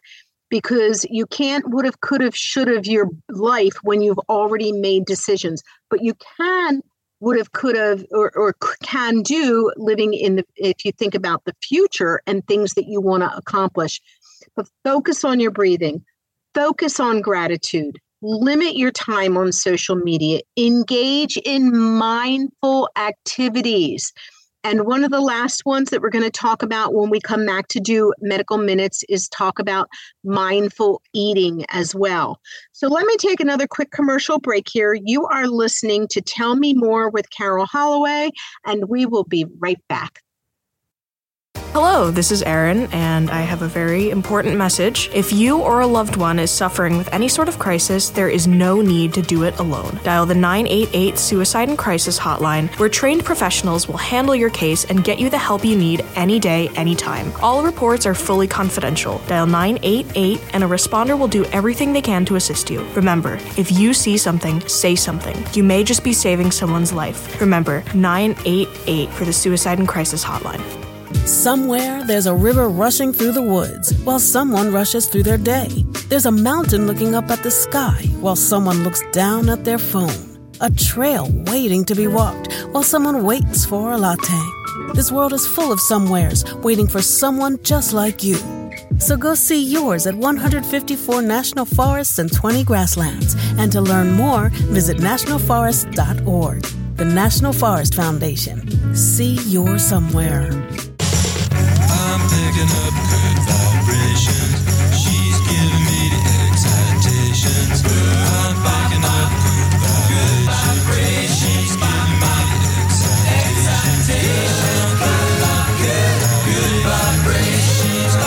because you can't would have, could have, should have your life when you've already made decisions, but you can would have, could have, or, or can do living in the, if you think about the future and things that you want to accomplish. But focus on your breathing, focus on gratitude, limit your time on social media, engage in mindful activities. And one of the last ones that we're going to talk about when we come back to do medical minutes is talk about mindful eating as well. So let me take another quick commercial break here. You are listening to Tell Me More with Carol Holloway, and we will be right back. Hello, this is Erin, and I have a very important message. If you or a loved one is suffering with any sort of crisis, there is no need to do it alone. Dial the nine eight eight Suicide and Crisis hotline, where trained professionals will handle your case and get you the help you need any day, anytime. All reports are fully confidential. Dial nine eight eight, and a responder will do everything they can to assist you. Remember, if you see something, say something. You may just be saving someone's life. Remember, nine eight eight for the Suicide and Crisis hotline. Somewhere, there's a river rushing through the woods while someone rushes through their day. There's a mountain looking up at the sky while someone looks down at their phone. A trail waiting to be walked while someone waits for a latte. This world is full of somewheres waiting for someone just like you. So go see yours at one hundred fifty-four national forests and twenty grasslands. And to learn more, visit national forest dot org. The National Forest Foundation. See your somewhere. I'm picking up good vibrations. She's giving me the excitations. I'm picking up good vibrations. She's giving me the excitations. Good, good vibrations.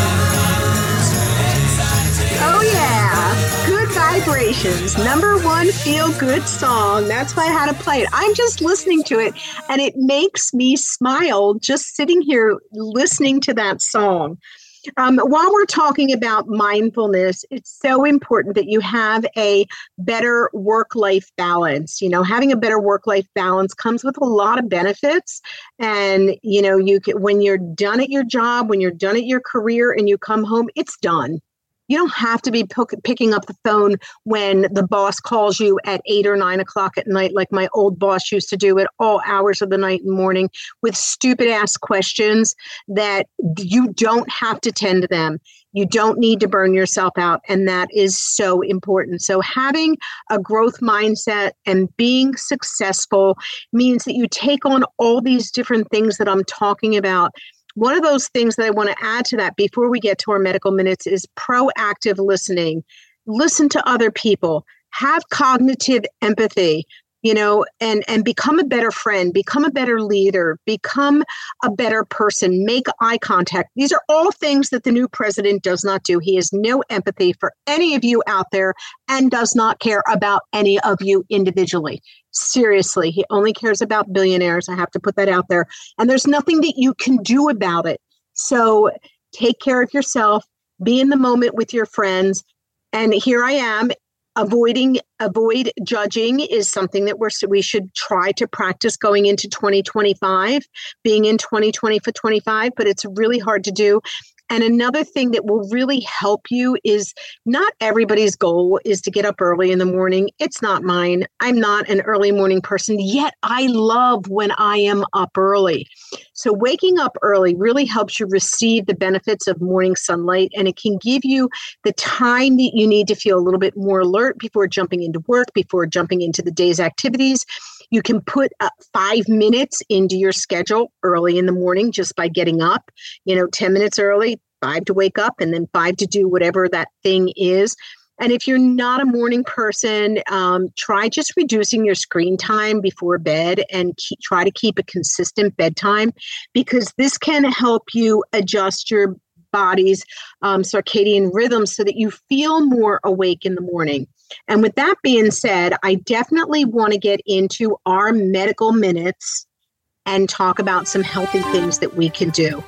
Oh yeah, Good Vibrations, number one feel-good song. That's why I had to play it. I'm just listening to it, and it makes me smile just sitting here listening to that song. Um, while we're talking about mindfulness, it's so important that you have a better work-life balance. You know, having a better work-life balance comes with a lot of benefits. And, you know, you can, when you're done at your job, when you're done at your career and you come home, it's done. You don't have to be p- picking up the phone when the boss calls you at eight or nine o'clock at night, like my old boss used to do at all hours of the night and morning with stupid ass questions that you don't have to tend to them. You don't need to burn yourself out. And that is so important. So having a growth mindset and being successful means that you take on all these different things that I'm talking about. One of those things that I want to add to that before we get to our medical minutes is proactive listening. Listen to other people, have cognitive empathy, you know, and, and become a better friend, become a better leader, become a better person, make eye contact. These are all things that the new president does not do. He has no empathy for any of you out there and does not care about any of you individually. Seriously, he only cares about billionaires. I have to put that out there. And there's nothing that you can do about it. So take care of yourself, be in the moment with your friends. And here I am. Avoiding, avoid judging is something that we're, we should try to practice going into twenty twenty-five, being in twenty twenty for twenty-five, but it's really hard to do. And another thing that will really help you is not everybody's goal is to get up early in the morning. It's not mine. I'm not an early morning person, yet I love when I am up early. So waking up early really helps you receive the benefits of morning sunlight, and it can give you the time that you need to feel a little bit more alert before jumping into work, before jumping into the day's activities. You can put uh, five minutes into your schedule early in the morning just by getting up, you know, ten minutes early, five to wake up, and then five to do whatever that thing is. And if you're not a morning person, um, try just reducing your screen time before bed and keep, try to keep a consistent bedtime, because this can help you adjust your body's um, circadian rhythm so that you feel more awake in the morning. And with that being said, I definitely want to get into our medical minutes and talk about some healthy things that we can do.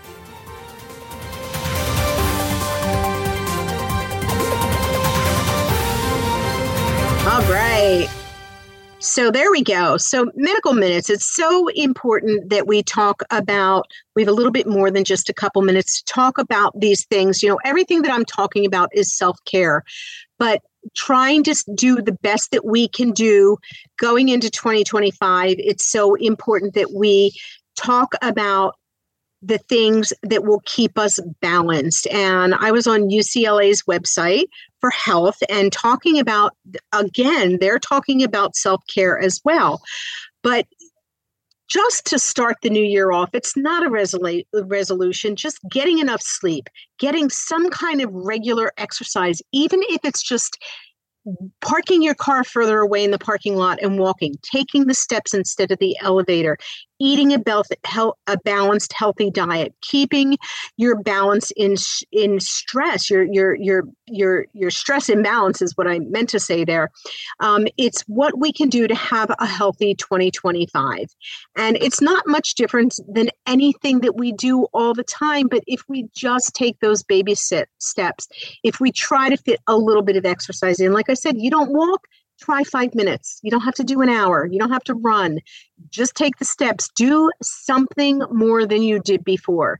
All right. So there we go. So medical minutes, it's so important that we talk about, we have a little bit more than just a couple minutes to talk about these things. You know, everything that I'm talking about is self-care, but trying to do the best that we can do going into twenty twenty-five. It's so important that we talk about the things that will keep us balanced. And I was on U C L A's website for health and talking about, again, they're talking about self-care as well. But just to start the new year off, it's not a resolu- resolution, just getting enough sleep, getting some kind of regular exercise, even if it's just parking your car further away in the parking lot and walking, taking the steps instead of the elevator, eating a, bel- hel- a balanced, healthy diet, keeping your balance in in stress, your your your your your stress imbalance is what I meant to say there. Um, it's what we can do to have a healthy twenty twenty-five, and it's not much different than anything that we do all the time. But if we just take those baby sit steps, if we try to fit a little bit of exercise in, like I said, you don't walk. Try five minutes. You don't have to do an hour. You don't have to run. Just take the steps. Do something more than you did before.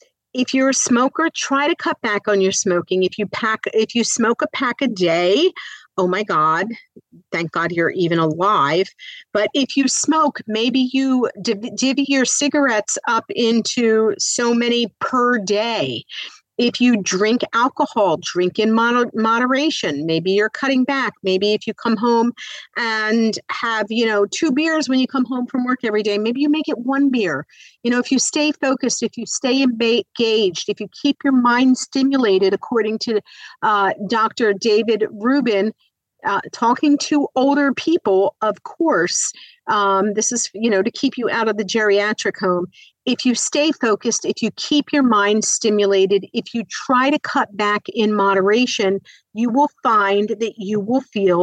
If you're a smoker, try to cut back on your smoking. If you pack, if you smoke a pack a day, oh my God, thank God you're even alive. But if you smoke, maybe you div- divvy your cigarettes up into so many per day. If you drink alcohol, drink in moder- moderation. Maybe you're cutting back. Maybe if you come home and have, you know, two beers when you come home from work every day, maybe you make it one beer. You know, if you stay focused, if you stay engaged, if you keep your mind stimulated, according to uh, Doctor David Rubin, uh, talking to older people, of course, um, this is, you know, to keep you out of the geriatric home. If you stay focused, if you keep your mind stimulated, if you try to cut back in moderation, you will find that you will feel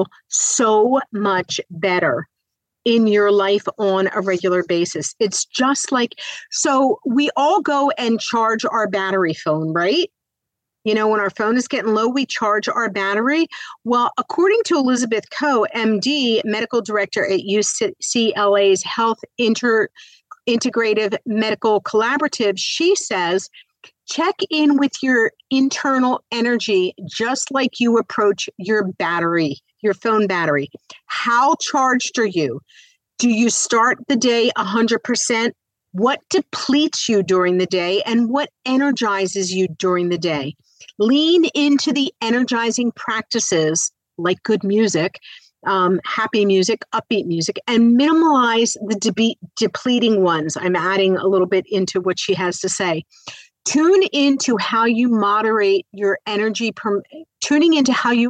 so much better in your life on a regular basis. It's just like, so we all go and charge our battery phone, right? You know, when our phone is getting low, we charge our battery. Well, according to Elizabeth Coe, M D, medical director at U C L A's Health Inter Integrative Medical Collaborative, she says, check in with your internal energy just like you approach your battery, your phone battery. How charged are you? Do you start the day one hundred percent? What depletes you during the day and what energizes you during the day? Lean into the energizing practices like good music, um, happy music, upbeat music, and minimize the de- depleting ones. I'm adding a little bit into what she has to say. Tune into how you moderate your energy. Per- tuning into how you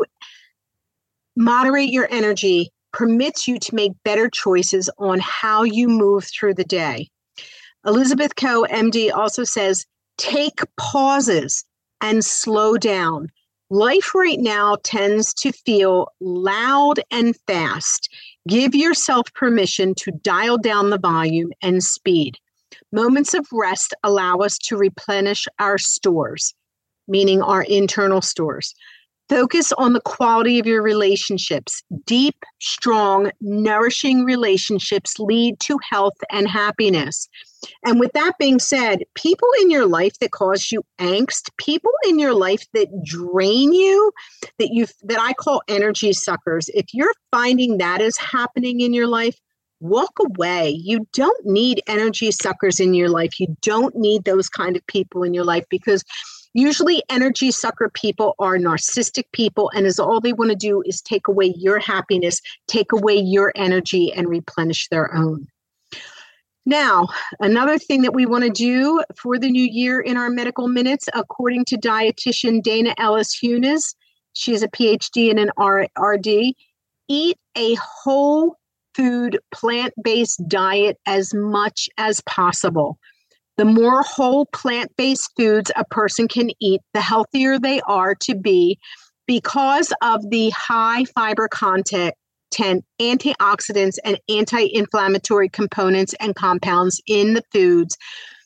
moderate your energy permits you to make better choices on how you move through the day. Elizabeth Coe, M D, also says, take pauses and slow down. Life right now tends to feel loud and fast. Give yourself permission to dial down the volume and speed. Moments of rest allow us to replenish our stores, meaning our internal stores. Focus on the quality of your relationships. Deep, strong, nourishing relationships lead to health and happiness. And with that being said, people in your life that cause you angst, people in your life that drain you, that you that I call energy suckers, if you're finding that is happening in your life, walk away. You don't need energy suckers in your life. You don't need those kind of people in your life, because usually energy sucker people are narcissistic people, and is all they want to do is take away your happiness, take away your energy, and replenish their own. Now, another thing that we want to do for the new year in our medical minutes, according to dietitian Dana Ellis Hunes, she has a P H D and an R D, eat a whole food, plant-based diet as much as possible. The more whole plant-based foods a person can eat, the healthier they are to be, because of the high fiber content, antioxidants, and anti-inflammatory components and compounds in the foods,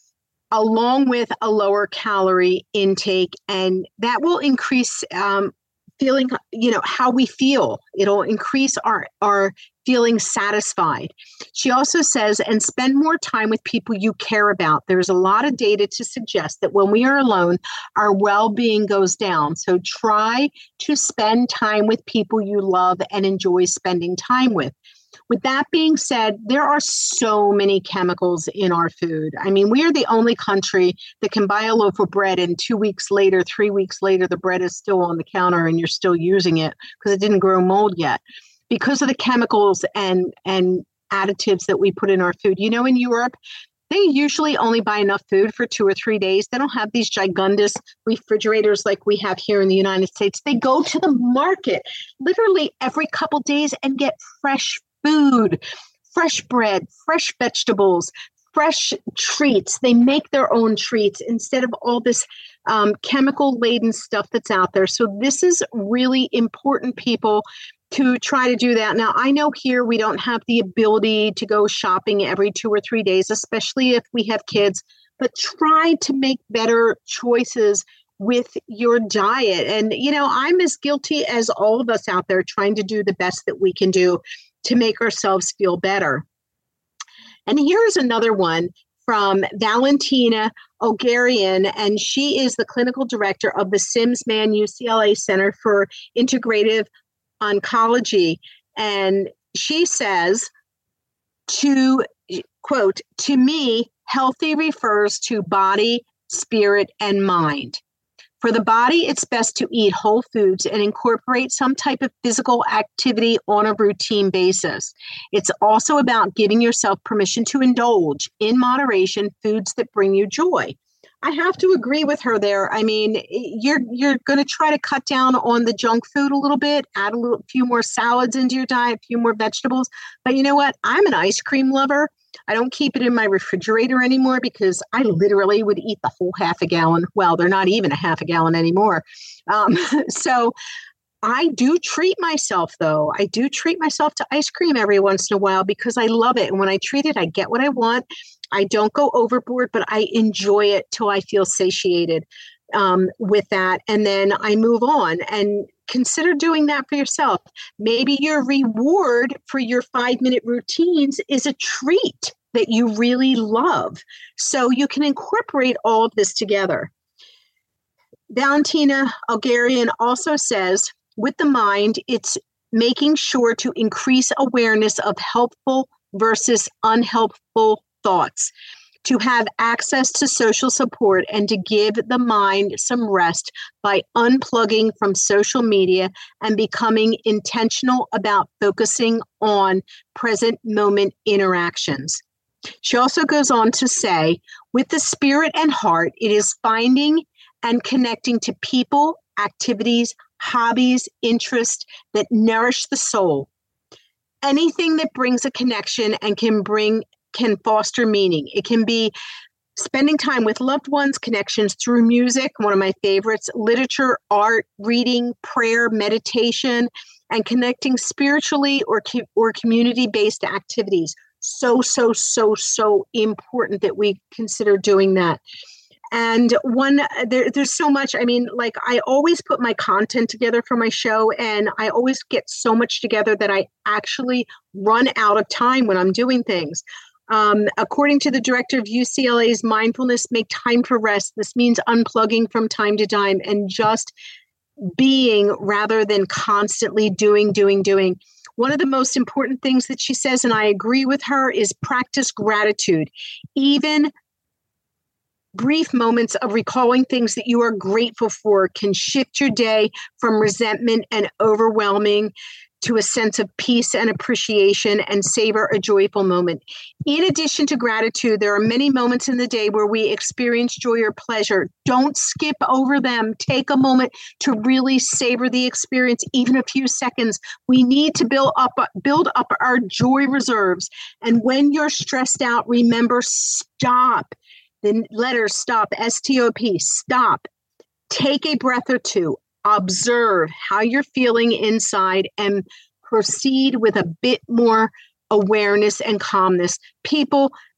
along with a lower calorie intake. And that will increase um, feeling, you know, how we feel. It'll increase our, our feeling satisfied. She also says, and spend more time with people you care about. There's a lot of data to suggest that when we are alone, our well-being goes down. So try to spend time with people you love and enjoy spending time with. With that being said, there are so many chemicals in our food. I mean, we are the only country that can buy a loaf of bread and two weeks later, three weeks later, the bread is still on the counter and you're still using it because it didn't grow mold yet. Because of the chemicals and, and additives that we put in our food. You know, in Europe, they usually only buy enough food for two or three days. They don't have these gigundous refrigerators like we have here in the United States. They go to the market literally every couple days and get fresh food, fresh bread, fresh vegetables, fresh treats. They make their own treats instead of all this um, chemical-laden stuff that's out there. So this is really important, people, to try to do that. Now, I know here we don't have the ability to go shopping every two or three days, especially if we have kids, but try to make better choices with your diet. And, you know, I'm as guilty as all of us out there trying to do the best that we can do to make ourselves feel better. And here's another one from Valentina Ogarian, and she is the clinical director of the Simsman U C L A Center for Integrative Oncology. And she says, to quote, to me, healthy refers to body, spirit, and mind. For the body, it's best to eat whole foods and incorporate some type of physical activity on a routine basis. It's also about giving yourself permission to indulge in moderation foods that bring you joy. I have to agree with her there. I mean, you're you're going to try to cut down on the junk food a little bit, add a little, few more salads into your diet, a few more vegetables. But you know what? I'm an ice cream lover. I don't keep it in my refrigerator anymore because I literally would eat the whole half a gallon. Well, they're not even a half a gallon anymore. Um, so I do treat myself, though. I do treat myself to ice cream every once in a while because I love it. And when I treat it, I get what I want. I don't go overboard, but I enjoy it till I feel satiated um, with that. And then I move on, and consider doing that for yourself. Maybe your reward for your five-minute routines is a treat that you really love. So you can incorporate all of this together. Valentina Ogarian also says, with the mind, it's making sure to increase awareness of helpful versus unhelpful thoughts, to have access to social support, and to give the mind some rest by unplugging from social media and becoming intentional about focusing on present moment interactions. She also goes on to say, with the spirit and heart, it is finding and connecting to people, activities, hobbies, interests that nourish the soul. Anything that brings a connection and can bring can foster meaning. It can be spending time with loved ones, connections through music, one of my favorites, literature, art, reading, prayer, meditation, and connecting spiritually or, or community-based activities. So, so, so, so important that we consider doing that. And one, there, there's so much, I mean, like I always put my content together for my show, and I always get so much together that I actually run out of time when I'm doing things. Um, according to the director of U C L A's Mindfulness, Make Time for Rest. This means unplugging from time to time and just being rather than constantly doing, doing, doing. One of the most important things that she says, and I agree with her, is practice gratitude. Even brief moments of recalling things that you are grateful for can shift your day from resentment and overwhelming to a sense of peace and appreciation, and savor a joyful moment. In addition to gratitude, there are many moments in the day where we experience joy or pleasure. Don't skip over them. Take a moment to really savor the experience, even a few seconds. We need to build up, build up our joy reserves. And when you're stressed out, remember, stop. The letter stop, S T O P, stop. Take a breath or two. Observe how you're feeling inside and proceed with a bit more awareness and calmness. People,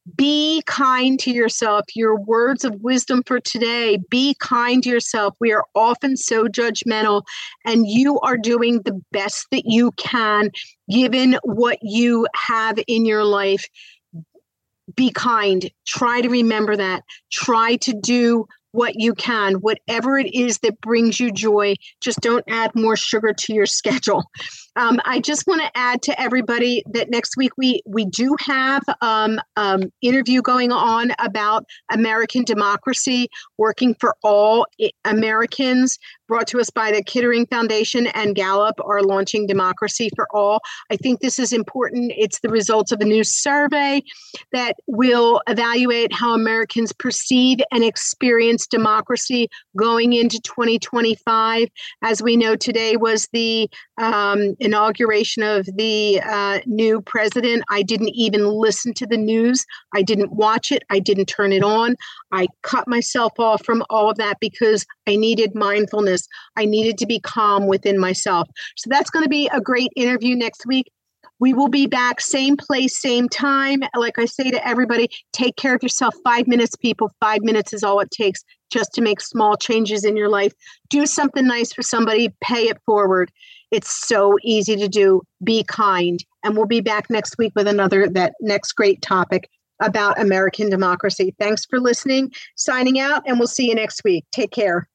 Be kind to yourself. Your words of wisdom for today. Be kind to yourself. We are often so judgmental, and you are doing the best that you can given what you have in your life. Be kind. Try to remember that. Try to do what you can, whatever it is that brings you joy. Just don't add more sugar to your schedule. Um, I just want to add to everybody that next week we we do have um, um, interview going on about American democracy, working for all Americans, brought to us by the Kittering Foundation and Gallup are launching Democracy for All. I think this is important. It's the results of a new survey that will evaluate how Americans perceive and experience democracy going into twenty twenty-five. As we know, today was the um, inauguration of the uh, new president. I didn't even listen to the news. I didn't watch it. I didn't turn it on. I cut myself off from all of that because I needed mindfulness. I needed to be calm within myself. So that's going to be a great interview next week. We will be back, same place, same time. Like I say to everybody, take care of yourself. Five minutes, people. Five minutes is all it takes just to make small changes in your life. Do something nice for somebody. Pay it forward. It's so easy to do. Be kind. And we'll be back next week with another, that next great topic about American democracy. Thanks for listening. Signing out, and we'll see you next week. Take care.